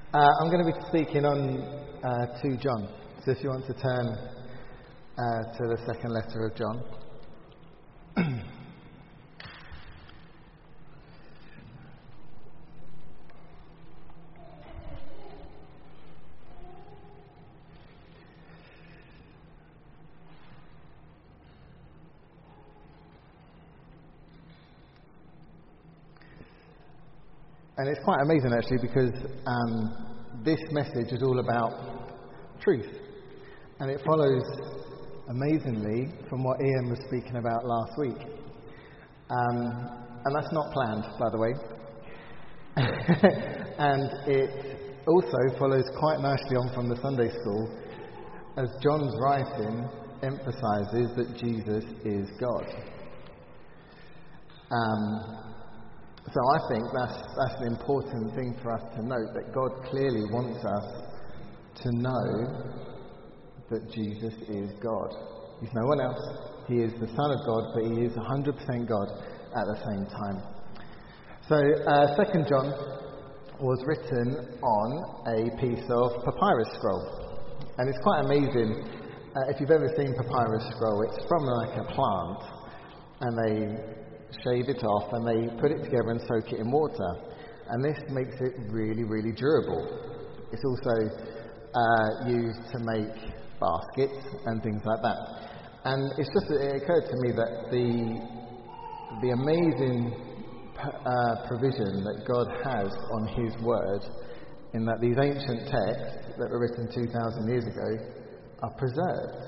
I'm going to be speaking on 2 John. So if you want to turn to the second letter of John. And it's quite amazing actually because this message is all about truth. And it follows amazingly from what Ian was speaking about last week. And that's not planned, by the way. And it also follows quite nicely on from the Sunday school as John's writing emphasises that Jesus is God. So I think that's an important thing for us to note, that God clearly wants us to know that Jesus is God. He's no one else. He is the Son of God, but he is 100% God at the same time. So 2 John was written on a piece of papyrus scroll. And it's quite amazing. If you've ever seen papyrus scroll, it's from like a plant. And they shave it off and they put it together and soak it in water, and this makes it really, really durable. It's also used to make baskets and things like that. And it occurred to me that the amazing provision that God has on his word, in that these ancient texts that were written 2,000 years ago are preserved.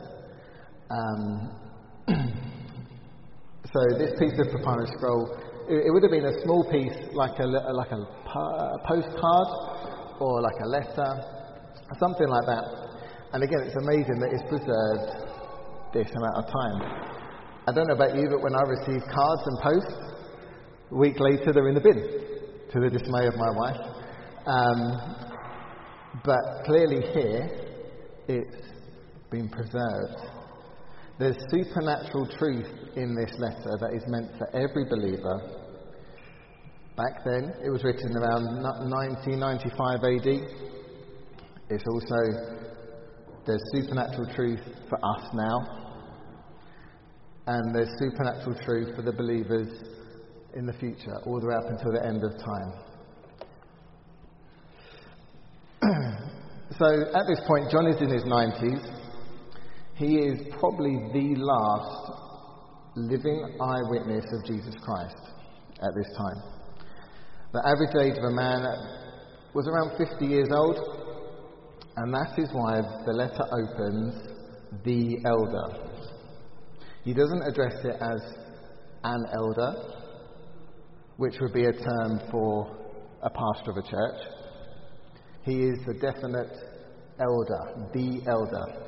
So this piece of papyrus scroll, it would have been a small piece, like a postcard or like a letter, something like that. And again, it's amazing that it's preserved this amount of time. I don't know about you, but when I receive cards and post, a week later they're in the bin, to the dismay of my wife. But clearly here, it's been preserved. There's supernatural truth in this letter that is meant for every believer. Back then, it was written around 1995 AD. It's also, there's supernatural truth for us now. And there's supernatural truth for the believers in the future, all the way up until the end of time. So at this point, John is in his 90s. He is probably the last living eyewitness of Jesus Christ at this time. The average age of a man was around 50 years old, and that is why the letter opens, the elder. He doesn't address it as an elder, which would be a term for a pastor of a church. He is the definite elder, the elder.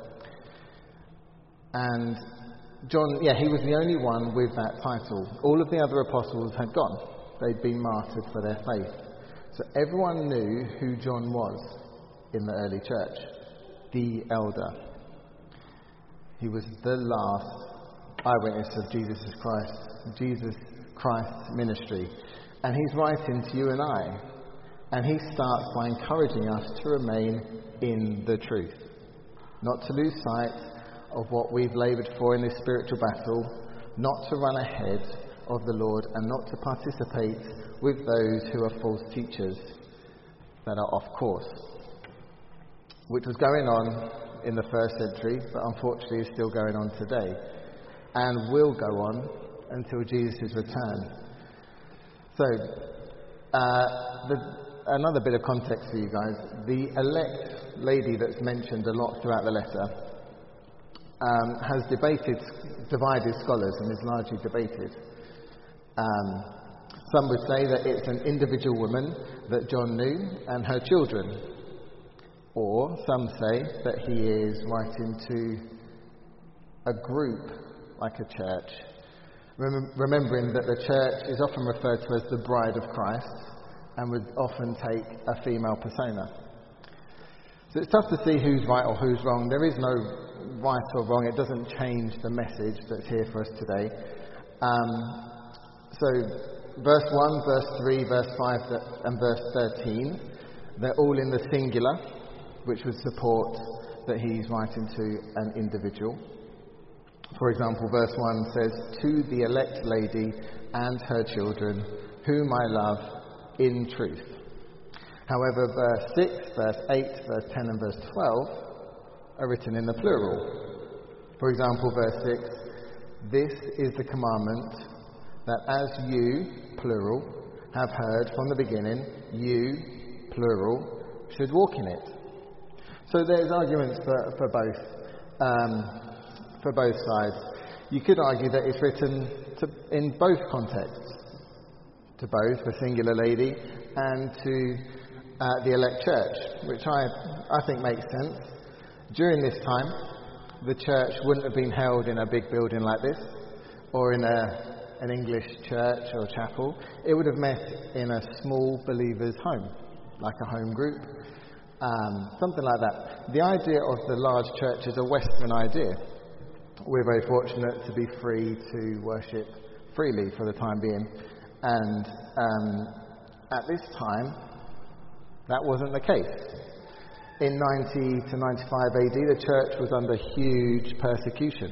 And John, he was the only one with that title. All of the other apostles had gone. They'd been martyred for their faith. So everyone knew who John was in the early church, the elder. He was the last eyewitness of Jesus Christ's ministry. And he's writing to you and I. And he starts by encouraging us to remain in the truth. Not to lose sight of what we've laboured for in this spiritual battle, not to run ahead of the Lord, and not to participate with those who are false teachers that are off course, which was going on in the first century, but unfortunately is still going on today, and will go on until Jesus' return. So, another bit of context for you guys. The elect lady that's mentioned a lot throughout the letter has divided scholars and is largely debated. Some would say that it's an individual woman that John knew and her children. Or some say that he is writing to a group, like a church, remembering that the church is often referred to as the bride of Christ and would often take a female persona. So it's tough to see who's right or who's wrong. There is no right or wrong. It doesn't change the message that's here for us today. So verse 1, verse 3, verse 5 and verse 13 They're all in the singular, which would support that he's writing to an individual. For example, verse 1 says, "To the elect lady and her children, whom I love in truth." However, verse 6, verse 8, verse 10 and verse 12 are written in the plural. For example, verse 6, "This is the commandment, that as you," plural, "have heard from the beginning, you," plural, "should walk in it." So there's arguments for both sides. You could argue that it's written in both contexts, to both the singular lady and to the elect church, which I think makes sense. During this time, the church wouldn't have been held in a big building like this, or in an English church or chapel. It would have met in a small believer's home, like a home group, something like that. The idea of the large church is a Western idea. We're very fortunate to be free to worship freely for the time being. And at this time, that wasn't the case. In 90 to 95 AD, the church was under huge persecution.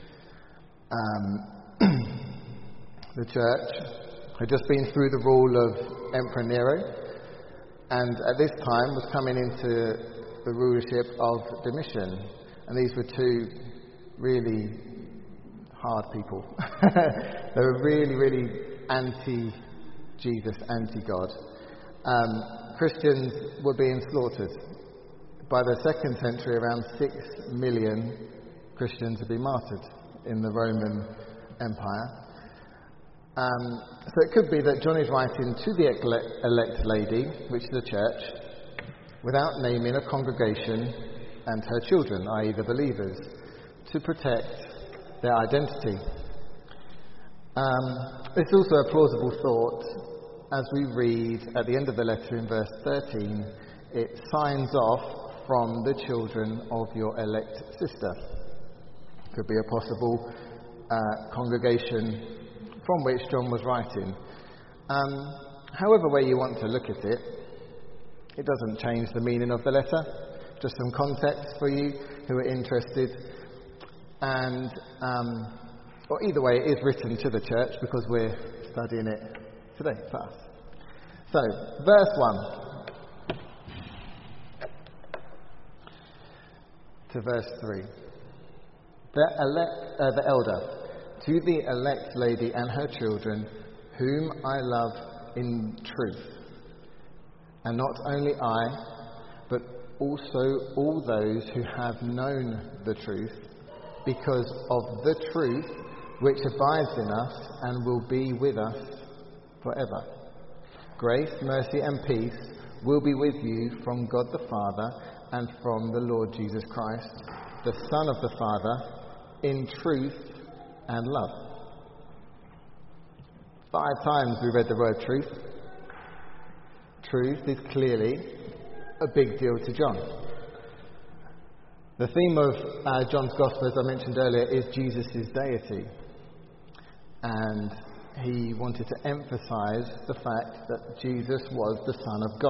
The church had just been through the rule of Emperor Nero, and at this time was coming into the rulership of Domitian. And these were two really hard people. They were really, really anti-Jesus, anti-God. Christians were being slaughtered. By the 2nd century, around 6 million Christians had been martyred in the Roman Empire. So it could be that John is writing to the elect lady, which is the church, without naming a congregation and her children, i.e. the believers, to protect their identity. It's also a plausible thought as we read at the end of the letter in verse 13, it signs off from the children of your elect sister. Could be a possible congregation from which John was writing. However way you want to look at it, it doesn't change the meaning of the letter. Just some context for you who are interested. And or either way, it is written to the church because we're studying it today for us. So, verse 1 to verse 3. The elder, to the elect lady and her children, whom I love in truth. And not only I, but also all those who have known the truth, because of the truth which abides in us and will be with us forever. Grace, mercy and peace will be with you from God the Father and from the Lord Jesus Christ, the Son of the Father, in truth and love. 5 times we read the word truth. Truth is clearly a big deal to John. The theme of John's Gospel, as I mentioned earlier, is Jesus' deity. And he wanted to emphasize the fact that Jesus was the Son of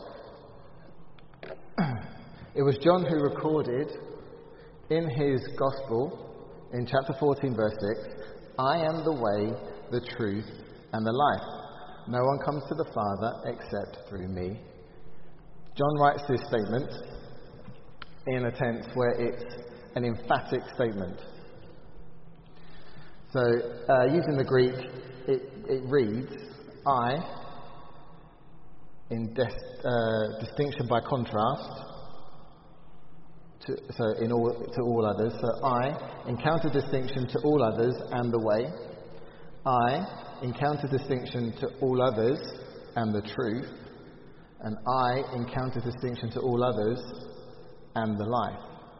God. It was John who recorded in his Gospel, in chapter 14, verse 6, I am the way, the truth, and the life. No one comes to the Father except through me. John writes this statement in a tense where it's an emphatic statement. So, using the Greek, it reads, I, in distinction by contrast, to all others. So I, in counter distinction to all others and the way. I, in counter distinction to all others and the truth. And I, in counter distinction to all others and the life.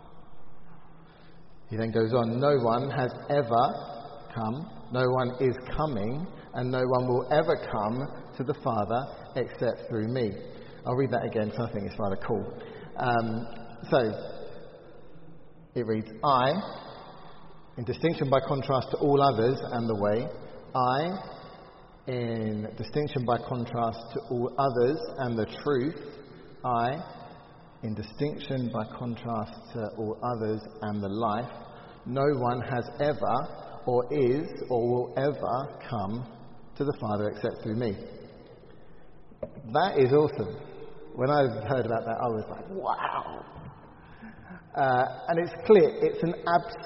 He then goes on, no one has ever come, no one is coming, and no one will ever come to the Father except through me. I'll read that again because I think it's rather cool. It reads, I, in distinction by contrast to all others and the way. I, in distinction by contrast to all others and the truth. I, in distinction by contrast to all others, am the life. No one has ever, or is, or will ever come to the Father except through me. That is awesome. When I heard about that, I was like, wow. And it's clear, it's an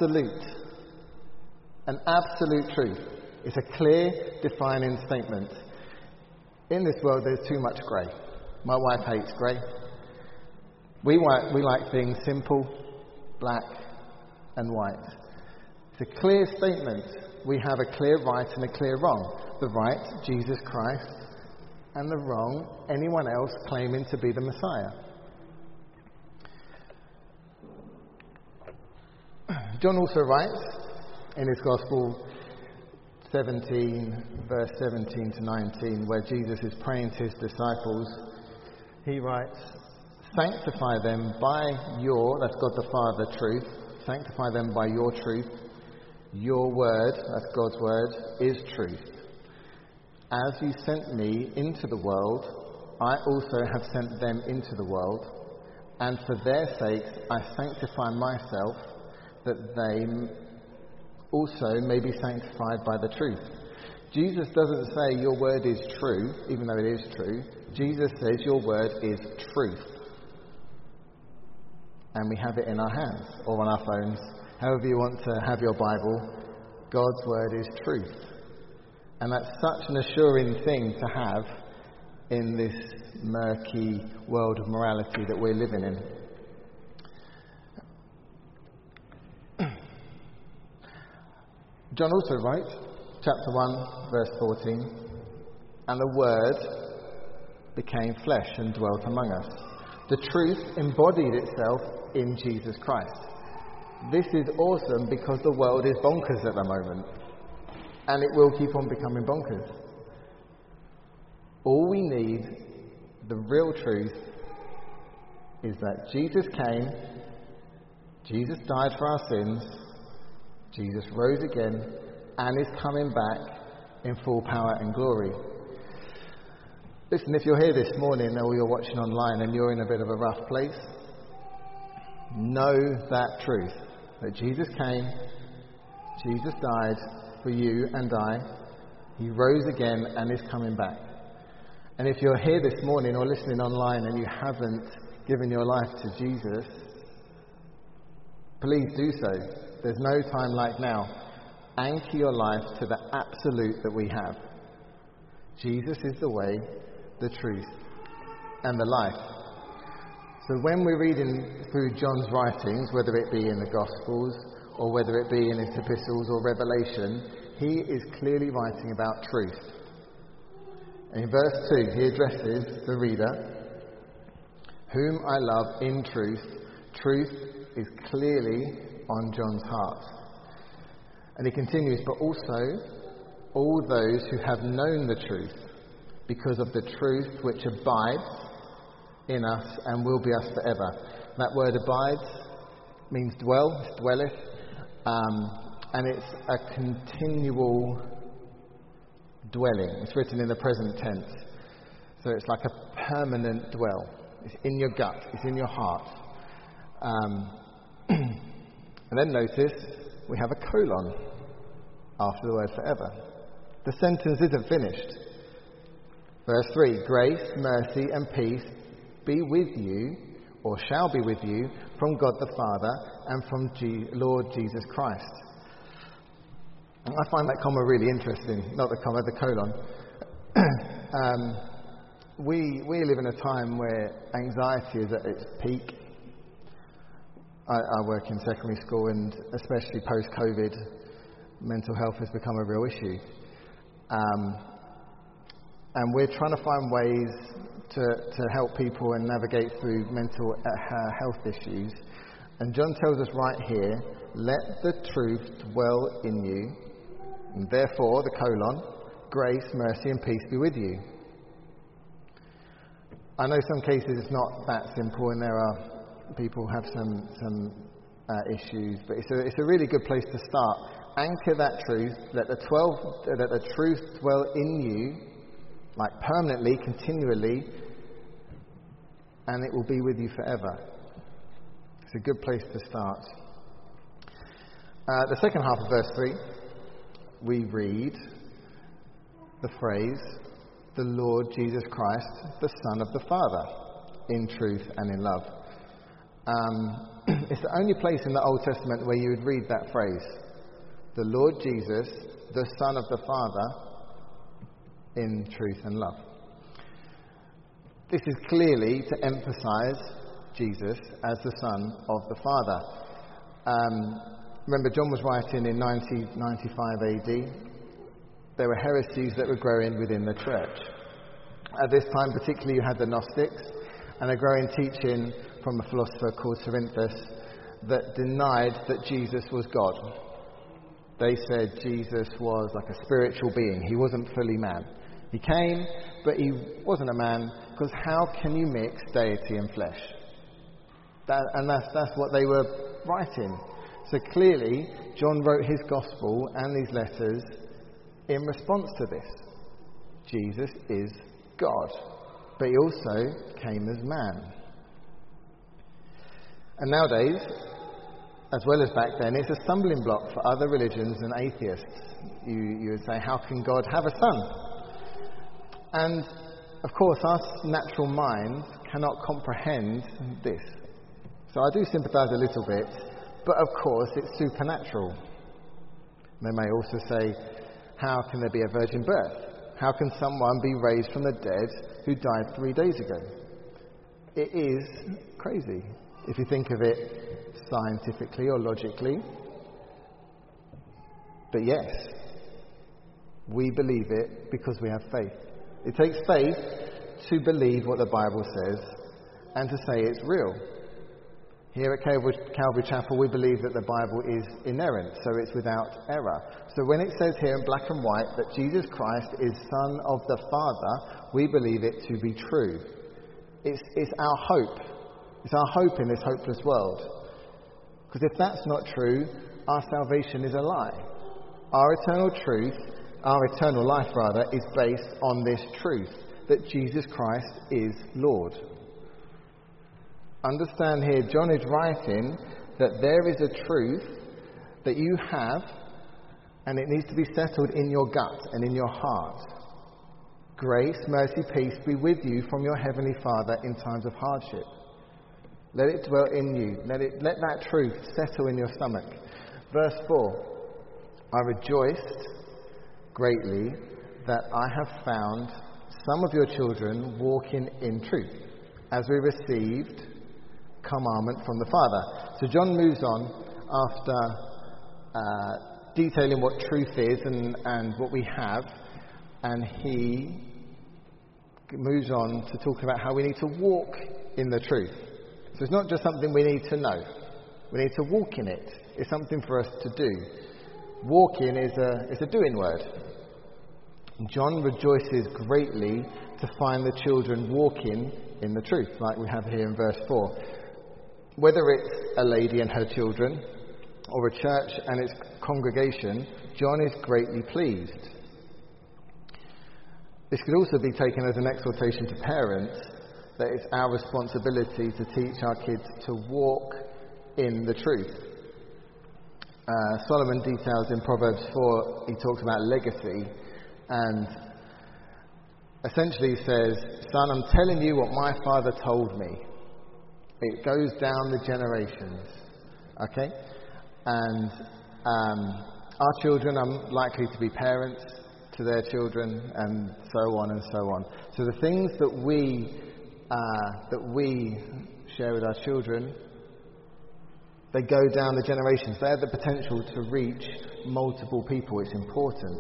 absolute truth. It's a clear, defining statement. In this world, there's too much grey. My wife hates grey. We like things simple, black and white. It's a clear statement. We have a clear right and a clear wrong. The right, Jesus Christ, and the wrong, anyone else claiming to be the Messiah. John also writes in his Gospel 17, verse 17 to 19, where Jesus is praying to his disciples, he writes, sanctify them by your, that's God the Father, truth, sanctify them by your truth. Your word, that's God's word, is truth. As you sent me into the world, I also have sent them into the world, and for their sakes I sanctify myself, that they also may be sanctified by the truth. Jesus doesn't say your word is true, even though it is true. Jesus says your word is truth. And we have it in our hands or on our phones. However you want to have your Bible, God's word is truth. And that's such an assuring thing to have in this murky world of morality that we're living in. John also writes, chapter 1, verse 14, and the Word became flesh and dwelt among us. The truth embodied itself in Jesus Christ. This is awesome because the world is bonkers at the moment, and it will keep on becoming bonkers. All we need, the real truth, is that Jesus came, Jesus died for our sins, Jesus rose again and is coming back in full power and glory. Listen, if you're here this morning or you're watching online and you're in a bit of a rough place, know that truth, that Jesus came, Jesus died for you and I, he rose again and is coming back. And if you're here this morning or listening online and you haven't given your life to Jesus, please do so. There's no time like now. Anchor your life to the absolute that we have. Jesus is the way, the truth, and the life. So when we're reading through John's writings, whether it be in the Gospels or whether it be in his epistles or Revelation, he is clearly writing about truth. And in verse 2, he addresses the reader, whom I love in truth. Truth is clearly on John's heart. And he continues, but also all those who have known the truth, because of the truth which abides in us and will be us forever. That word abides means dwell, it's dwelleth, and it's a continual dwelling. It's written in the present tense. So it's like a permanent dwell. It's in your gut, it's in your heart. And then notice we have a colon after the word forever. The sentence isn't finished. Verse 3, grace, mercy and peace be with you, or shall be with you, from God the Father and from Lord Jesus Christ. And I find that comma really interesting, not the comma, the colon. We live in a time where anxiety is at its peak. I work in secondary school, and especially post-COVID, mental health has become a real issue. And we're trying to find ways to help people and navigate through mental health issues. And John tells us right here, let the truth dwell in you, and therefore, the colon, grace, mercy and peace be with you. I know some cases it's not that simple, and there are people have some issues, but it's a really good place to start. Anchor that truth, let the truth dwell in you, like permanently, continually, and it will be with you forever. It's a good place to start. The second half of verse 3, we read the phrase, the Lord Jesus Christ, the Son of the Father, in truth and in love. It's the only place in the Old Testament where you would read that phrase, the Lord Jesus, the Son of the Father, in truth and love. This is clearly to emphasize Jesus as the Son of the Father. Remember, John was writing in 95 AD. There were heresies that were growing within the church. At this time, particularly, you had the Gnostics and a growing teaching from a philosopher called Cerinthus that denied that Jesus was God. They said Jesus was like a spiritual being. He wasn't fully man. He came, but he wasn't a man, because how can you mix deity and flesh? That's what they were writing. So clearly, John wrote his gospel and these letters in response to this. Jesus is God, but he also came as man. And nowadays, as well as back then, it's a stumbling block for other religions and atheists. You would say, how can God have a son? And, of course, our natural minds cannot comprehend this. So I do sympathise a little bit, but of course it's supernatural. They may also say, how can there be a virgin birth? How can someone be raised from the dead who died 3 days ago? It is crazy if you think of it scientifically or logically. But yes, we believe it because we have faith. It takes faith to believe what the Bible says and to say it's real. Here at Calvary Chapel, we believe that the Bible is inerrant, so it's without error. So when it says here in black and white that Jesus Christ is Son of the Father, we believe it to be true. It's our hope. It's our hope in this hopeless world. Because if that's not true, our salvation is a lie. Our eternal life is based on this truth, that Jesus Christ is Lord. Understand here, John is writing that there is a truth that you have, and it needs to be settled in your gut and in your heart. Grace, mercy, peace be with you from your heavenly Father in times of hardship. Let it dwell in you. Let that truth settle in your stomach. Verse 4, I rejoiced greatly that I have found some of your children walking in truth, as we received commandment from the Father. So John moves on after detailing what truth is and what we have, and he moves on to talk about how we need to walk in the truth. So it's not just something we need to know. We need to walk in it. It's something for us to do. Walking is a doing word. John rejoices greatly to find the children walking in the truth, like we have here in verse 4. Whether it's a lady and her children, or a church and its congregation, John is greatly pleased. This could also be taken as an exhortation to parents that it's our responsibility to teach our kids to walk in the truth. Solomon details in Proverbs 4, he talks about legacy, and essentially says, son, I'm telling you what my father told me. It goes down the generations. Okay? And our children are likely to be parents to their children, and so on and so on. So the things that we share with our children, they go down the generations. They have the potential to reach multiple people. It's important.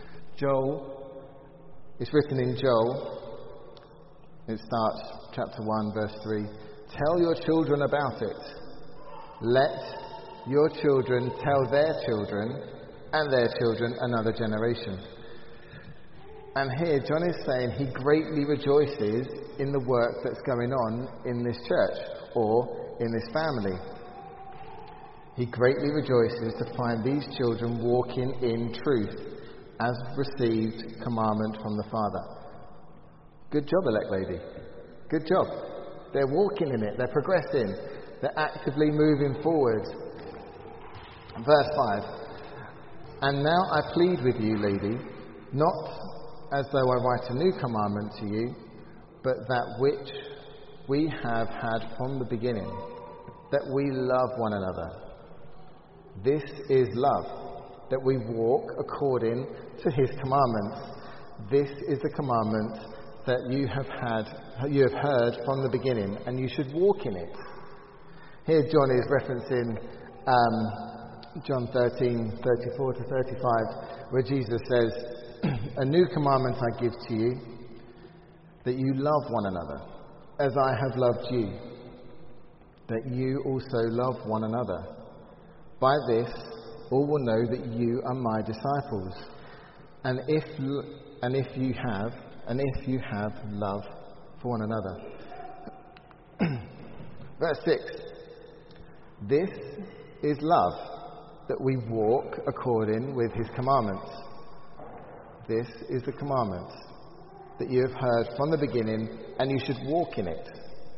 It's written in Joel. It starts chapter 1, verse 3. Tell your children about it. Let your children tell their children and their children another generation. And here John is saying he greatly rejoices in the work that's going on in this church or in this family. He greatly rejoices to find these children walking in truth as received commandment from the Father. Good job, elect lady. Good job. They're walking in it. They're progressing. They're actively moving forward. Verse 5. And now I plead with you, lady, not as though I write a new commandment to you, but that which we have had from the beginning, that we love one another. This is love, that we walk according to his commandments. This is the commandment that you have heard from the beginning, and you should walk in it. Here John is referencing John 13:34 to 35, where Jesus says, a new commandment I give to you, that you love one another, as I have loved you, that you also love one another. By this, all will know that you are my disciples, and if you have love for one another. Verse 6. This is love, that we walk according with his commandments. This is the commandment that you have heard from the beginning, and you should walk in it.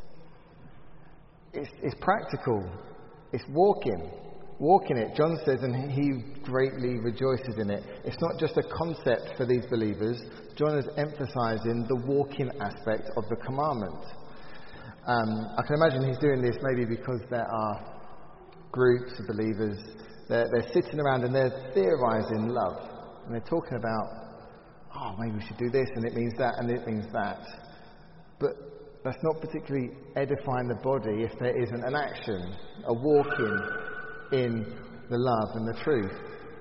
It's practical. It's walking. Walk in it. John says, and he greatly rejoices in it. It's not just a concept for these believers. John is emphasising the walking aspect of the commandment. I can imagine he's doing this maybe because there are groups of believers. They're sitting around and they're theorising love. And they're talking about, maybe we should do this, and it means that, and it means that. But that's not particularly edifying the body if there isn't an action, a walking in the love and the truth.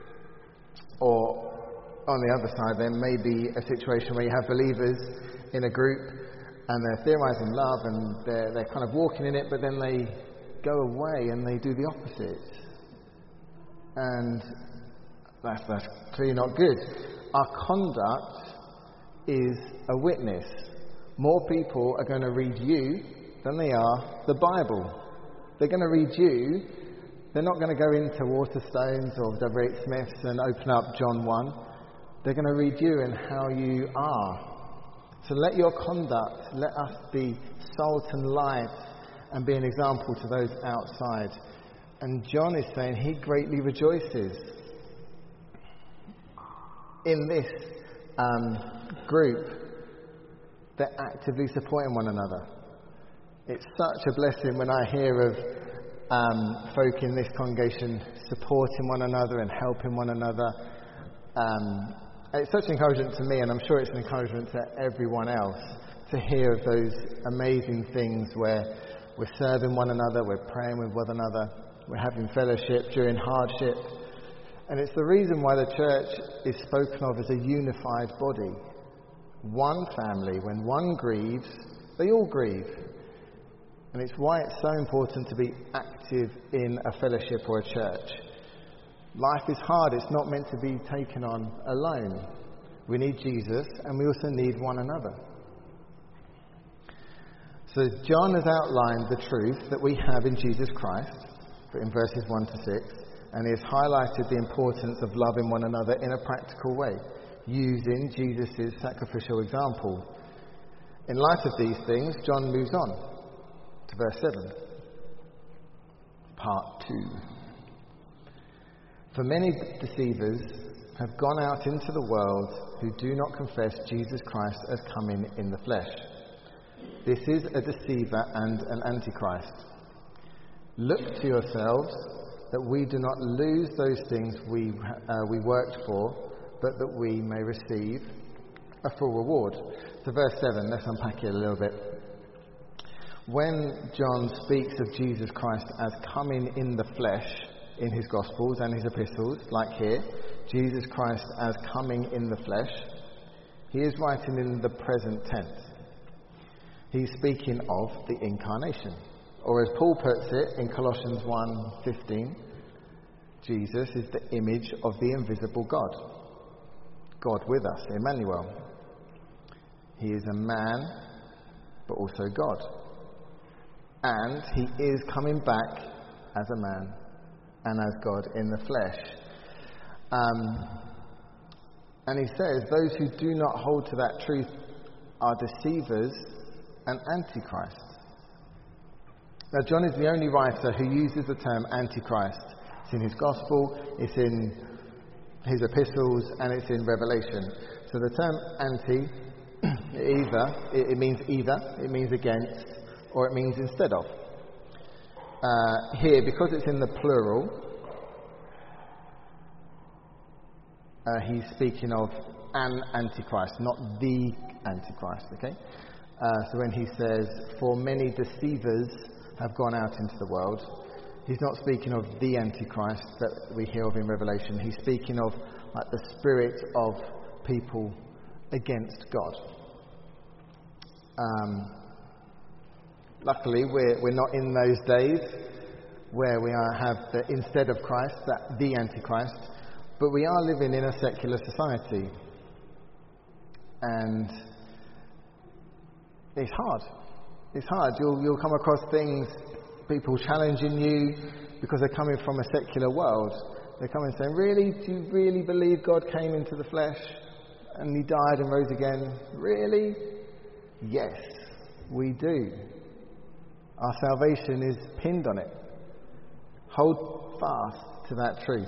Or on the other side, there may be a situation where you have believers in a group and they're theorising love and they're kind of walking in it, but then they go away and they do the opposite. And that's clearly not good. Our conduct is a witness. More people are going to read you than they are the Bible. They're going to read you. They're not going to go into Waterstones or W.H. Smith's and open up John 1. They're going to read you and how you are. So let your conduct, let us be salt and light and be an example to those outside. And John is saying he greatly rejoices in this group. They're actively supporting one another. It's such a blessing when I hear of folk in this congregation supporting one another and helping one another. It's such an encouragement to me, and I'm sure it's an encouragement to everyone else, to hear of those amazing things where we're serving one another, we're praying with one another, we're having fellowship during hardship. And it's the reason why the church is spoken of as a unified body. One family. When one grieves, they all grieve. And it's why it's so important to be active in a fellowship or a church. Life is hard. It's not meant to be taken on alone. We need Jesus, and we also need one another. So John has outlined the truth that we have in Jesus Christ, in verses 1 to 6, and he has highlighted the importance of loving one another in a practical way, using Jesus' sacrificial example. In light of these things, John moves on to verse 7. Part 2. For many deceivers have gone out into the world who do not confess Jesus Christ as coming in the flesh. This is a deceiver and an antichrist. Look to yourselves that we do not lose those things we worked for, but that we may receive a full reward. So verse 7, let's unpack it a little bit. When John speaks of Jesus Christ as coming in the flesh in his Gospels and his epistles, like here, Jesus Christ as coming in the flesh, he is writing in the present tense. He's speaking of the incarnation. Or as Paul puts it in Colossians 1:15, Jesus is the image of the invisible God. God with us, Emmanuel. He is a man, but also God. And he is coming back as a man and as God in the flesh. And he says, those who do not hold to that truth are deceivers and antichrist. Now, John is the only writer who uses the term Antichrist. It's in his Gospel, it's in his epistles, and it's in Revelation. So the term anti, it means either, it means against, or it means instead of. Here, because it's in the plural, he's speaking of an Antichrist, not the Antichrist, okay? So when he says, for many deceivers have gone out into the world, he's not speaking of the Antichrist that we hear of in Revelation. He's speaking of like the spirit of people against God. Luckily, we're not in those days where we have the instead of Christ, the Antichrist, but we are living in a secular society, and it's hard. It's hard. You'll come across things, people challenging you because they're coming from a secular world. They're coming saying, really? Do you really believe God came into the flesh and he died and rose again? Really? Yes, we do. Our salvation is pinned on it. Hold fast to that truth.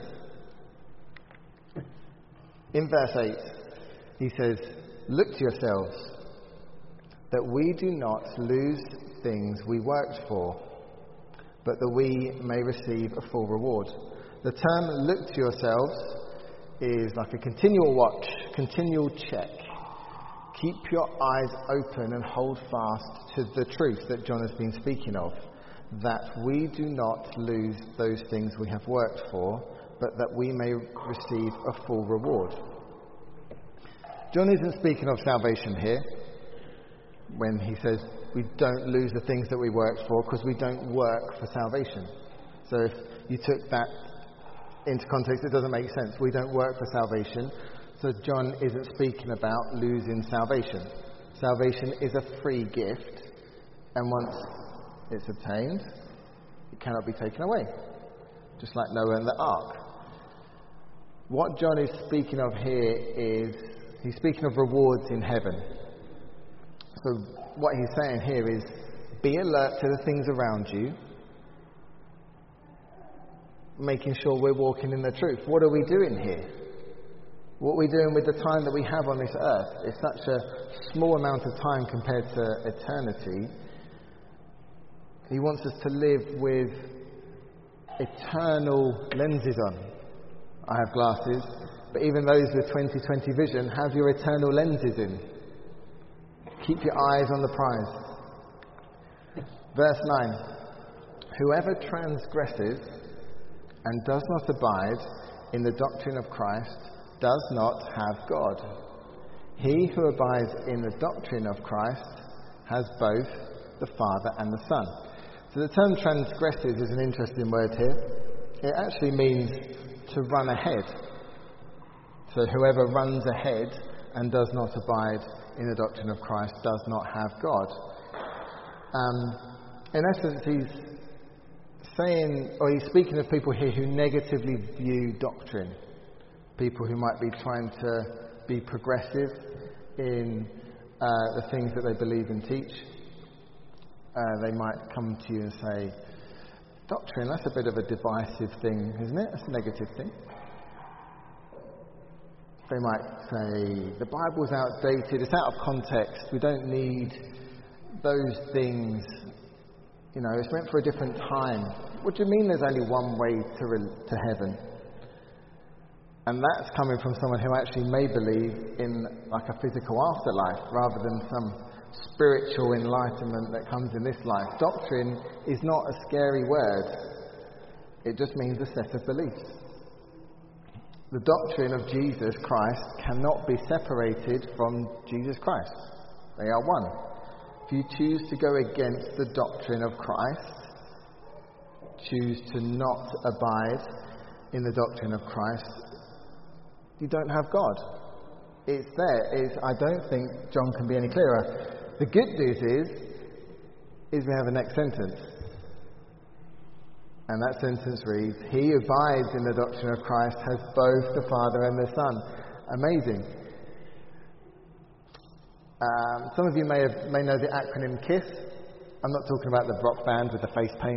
In verse 8, he says, look to yourselves, that we do not lose things we worked for, but that we may receive a full reward. The term look to yourselves is like a continual watch, continual check. Keep your eyes open and hold fast to the truth that John has been speaking of, that we do not lose those things we have worked for, but that we may receive a full reward. John isn't speaking of salvation here when he says we don't lose the things that we worked for, because we don't work for salvation. So if you took that into context, it doesn't make sense. We don't work for salvation. So John isn't speaking about losing salvation. Salvation is a free gift, and once it's obtained, it cannot be taken away. Just like Noah and the ark. What John is speaking of here is, he's speaking of rewards in heaven. So what he's saying here is, be alert to the things around you, making sure we're walking in the truth. What are we doing here? What are we doing with the time that we have on this earth? It's such a small amount of time compared to eternity. He wants us to live with eternal lenses on. I have glasses, but even those with 20/20 vision, have your eternal lenses in. Keep your eyes on the prize. Verse 9. Whoever transgresses and does not abide in the doctrine of Christ does not have God. He who abides in the doctrine of Christ has both the Father and the Son. So the term transgresses is an interesting word here. It actually means to run ahead. So whoever runs ahead and does not abide in the doctrine of Christ does not have God. In essence, he's saying, or he's speaking of people here who negatively view doctrine. People who might be trying to be progressive in the things that they believe and teach. They might come to you and say, doctrine, that's a bit of a divisive thing, isn't it? That's a negative thing. They might say, the Bible's outdated, it's out of context, we don't need those things. You know, it's meant for a different time. What do you mean there's only one way to heaven? And that's coming from someone who actually may believe in like a physical afterlife rather than some spiritual enlightenment that comes in this life. Doctrine is not a scary word. It just means a set of beliefs. The doctrine of Jesus Christ cannot be separated from Jesus Christ. They are one. If you choose to go against the doctrine of Christ, choose to not abide in the doctrine of Christ, you don't have God. It's there. I don't think John can be any clearer. The good news is we have the next sentence. And that sentence reads, he who abides in the doctrine of Christ has both the Father and the Son. Amazing. Some of you may know the acronym KISS. I'm not talking about the rock band with the face paint.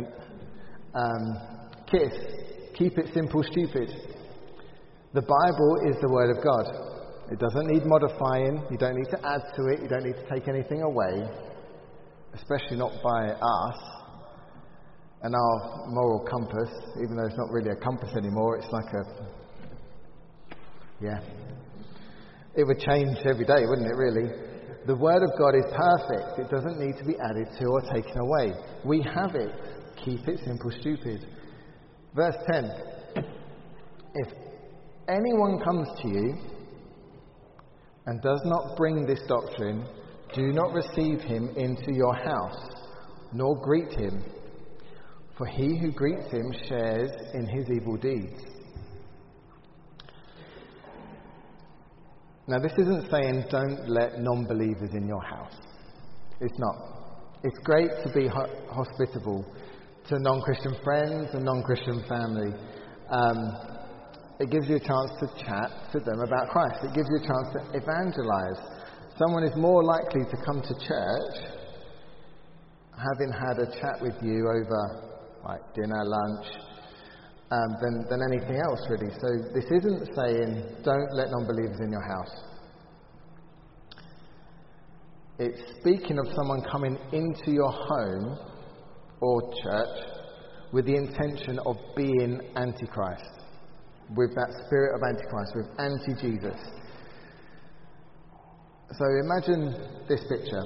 KISS, keep it simple, stupid. The Bible is the Word of God. It doesn't need modifying. You don't need to add to it. You don't need to take anything away, especially not by us and our moral compass, even though it's not really a compass anymore. It's like it would change every day, wouldn't it, really? The Word of God is perfect. It doesn't need to be added to or taken away. We have it. Keep it simple, stupid. Verse 10. If anyone comes to you and does not bring this doctrine, do not receive him into your house, nor greet him, for he who greets him shares in his evil deeds. Now, this isn't saying don't let non-believers in your house. It's not. It's great to be hospitable to non-Christian friends and non-Christian family. It gives you a chance to chat to them about Christ. It gives you a chance to evangelize. Someone is more likely to come to church having had a chat with you over dinner, lunch, than anything else, really. So this isn't saying don't let non-believers in your house. It's speaking of someone coming into your home or church with the intention of being Antichrist, with that spirit of Antichrist, with anti-Jesus. So imagine this picture.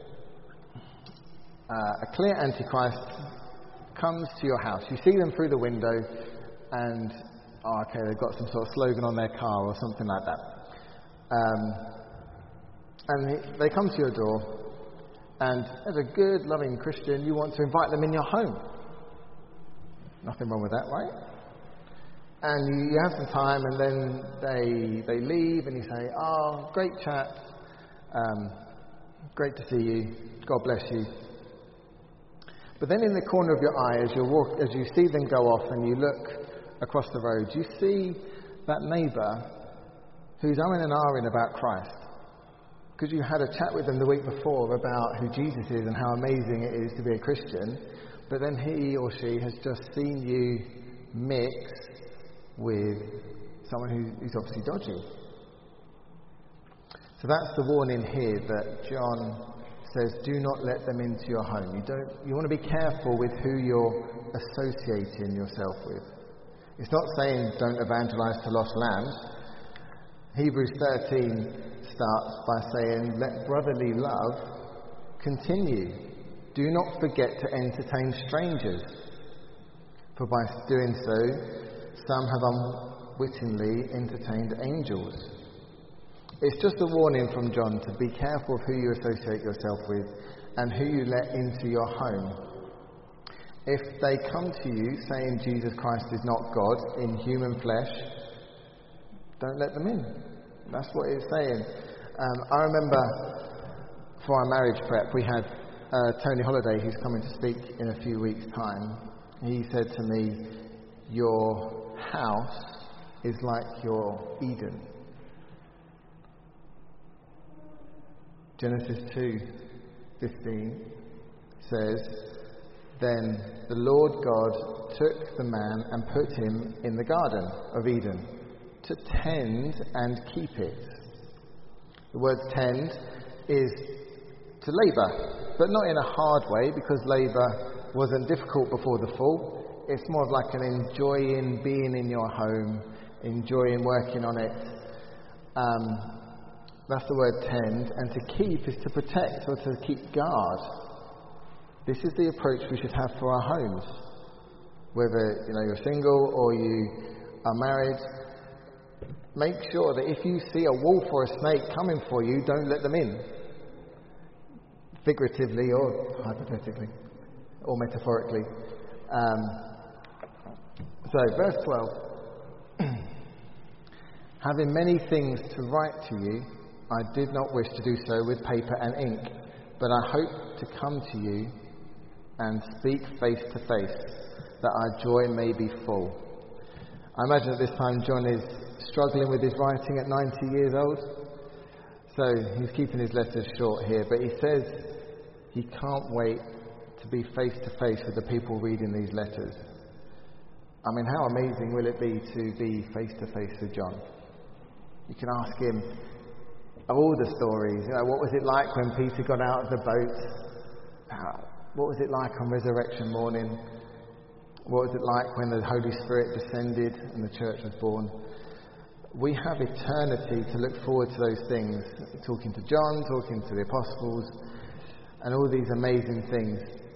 A clear Antichrist comes to your house. You see them through the window and, they've got some sort of slogan on their car or something like that. And they come to your door, and as a good, loving Christian, you want to invite them in your home. Nothing wrong with that, right? And you have some time, and then they leave, and you say, great chat, great to see you, God bless you. But then in the corner of your eye, as you see them go off and you look across the road, you see that neighbour who's umming and ahhing about Christ. Because you had a chat with them the week before about who Jesus is and how amazing it is to be a Christian, but then he or she has just seen you mix with someone who's obviously dodgy. So that's the warning here that John says, do not let them into your home. You want to be careful with who you're associating yourself with. It's not saying don't evangelize to lost lambs. Hebrews 13 starts by saying, let brotherly love continue. Do not forget to entertain strangers, for by doing so, some have unwittingly entertained angels. It's just a warning from John to be careful of who you associate yourself with and who you let into your home. If they come to you saying Jesus Christ is not God in human flesh, don't let them in. That's what it's saying. I remember for our marriage prep, we had Tony Holliday, who's coming to speak in a few weeks' time. He said to me, your house is like your Eden. Genesis 2:15 says, then the Lord God took the man and put him in the Garden of Eden to tend and keep it. The word tend is to labour, but not in a hard way, because labour wasn't difficult before the fall. It's more of like an enjoying being in your home, enjoying working on it. That's the word tend. And to keep is to protect or to keep guard. This is the approach we should have for our homes. Whether you're single or you are married, make sure that if you see a wolf or a snake coming for you, don't let them in. Figuratively or hypothetically or metaphorically. So, verse 12. Having many things to write to you, I did not wish to do so with paper and ink, but I hope to come to you and speak face to face, that our joy may be full. I imagine at this time John is struggling with his writing at 90 years old, so he's keeping his letters short here, but he says he can't wait to be face to face with the people reading these letters. I mean, how amazing will it be to be face to face with John? You can ask him all the stories. What was it like when Peter got out of the boat? What was it like on resurrection morning? What was it like when the Holy Spirit descended and the church was born? We have eternity to look forward to those things. Talking to John, talking to the apostles, and all these amazing things.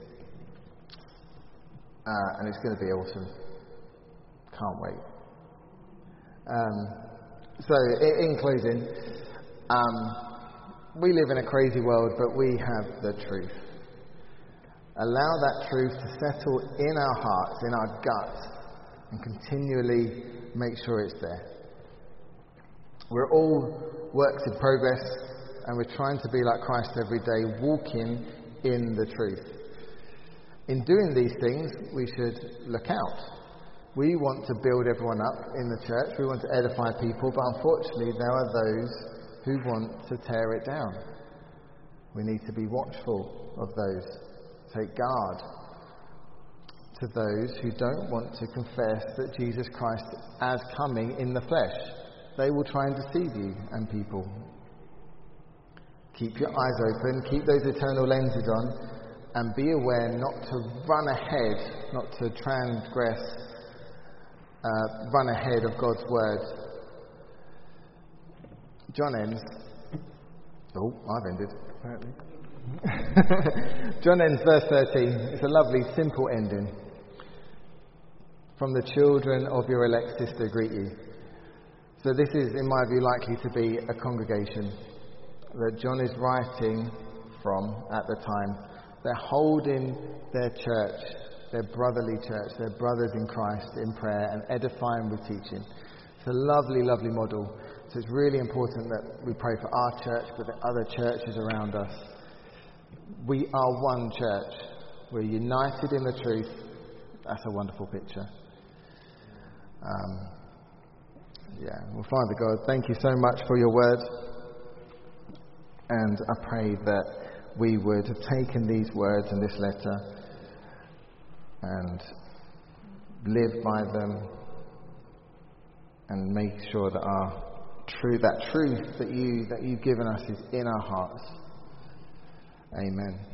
And it's going to be awesome. Can't wait. So, in closing, we live in a crazy world, but we have the truth. Allow that truth to settle in our hearts, in our guts, and continually make sure it's there. We're all works in progress, and we're trying to be like Christ every day, walking in the truth. In doing these things, we should look out. We want to build everyone up in the church. We want to edify people, but unfortunately there are those who want to tear it down. We need to be watchful of those. Take guard to those who don't want to confess that Jesus Christ is coming in the flesh. They will try and deceive you and people. Keep your eyes open, keep those eternal lenses on, and be aware not to run ahead, not to transgress, run ahead of God's word. John ends. Oh, I've ended, apparently. John ends verse 13. It's a lovely, simple ending. From the children of your elect sister greet you. So this is, in my view, likely to be a congregation that John is writing from at the time. They're holding their church, their brotherly church, their brothers in Christ in prayer and edifying with teaching. It's a lovely, lovely model. So it's really important that we pray for our church, but the other churches around us. We are one church. We're united in the truth. That's a wonderful picture. Well, Father God, thank you so much for your word. And I pray that we would have taken these words in this letter and live by them and make sure that that truth that you've given us is in our hearts. Amen.